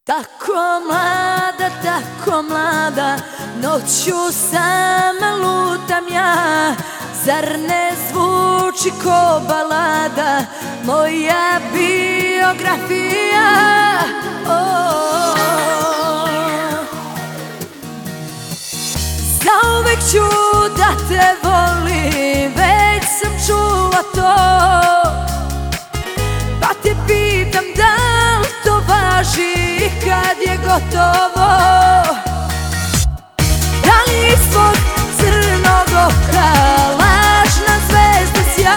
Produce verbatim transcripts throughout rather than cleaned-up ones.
Tako mlada, tako mlada, noću sama lutam ja. Zar ne zvuči ko balada moja biografija? Oh. Zauvek ću da te volim, već sam čula to, pa te pitam da li to važi kad je gotovo. Da li ispod crnog oka lažna zvezda sja?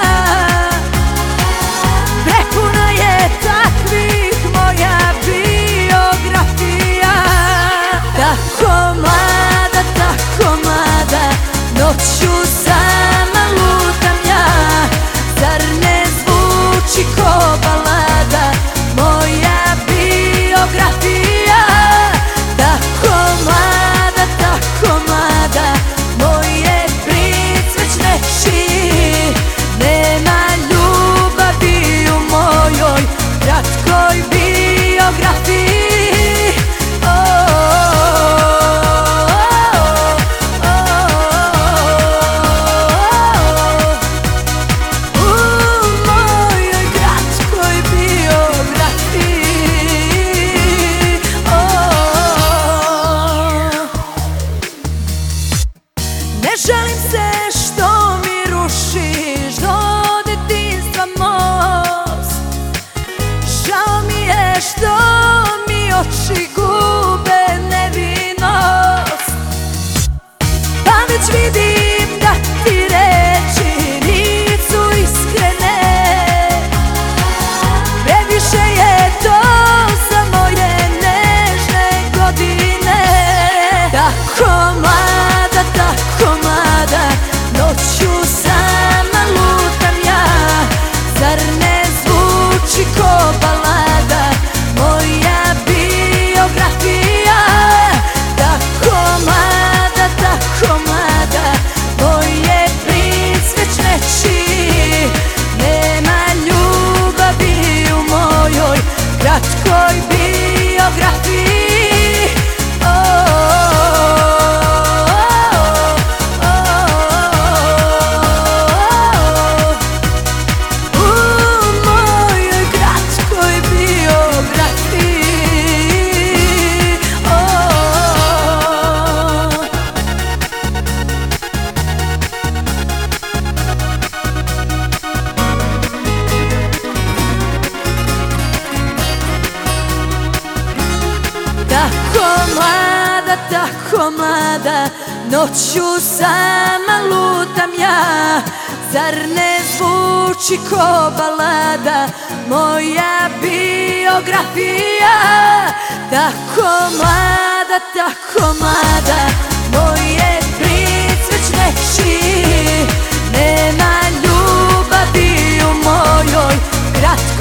Prepuna je takvih moja biografija. Tako mlada, tako mlada, noću sama lutam ja. Zar ne zvuči ko balada moja biografija? Tako mlada, tako mlada, moje pricvećne šiji. Nema ljubavi u mojoj kratkoj biografiji. Ne žalim se što mi rušiš do detinjstva most. Žao mi je što mi oči gube nevinost. Pa već vidim da ti reči nisu iskrene. Previše je to za moje nežne godine. Tako mlada, tako mlada, noću sama lutam ja. Zar ne zvuči ko balada moja biografija? Tako mlada, tako mlada, moje pricvećne šiji. Nema ljubavi u mojoj kratkoj biografiji. Tako mlada, tako mlada, noću sama lutam ja. Zar ne zvuči ko balada moja biografija? Tako mlada, tako mlada, moje pricvećne šiji. Nema ljubavi u mojoj kratkoj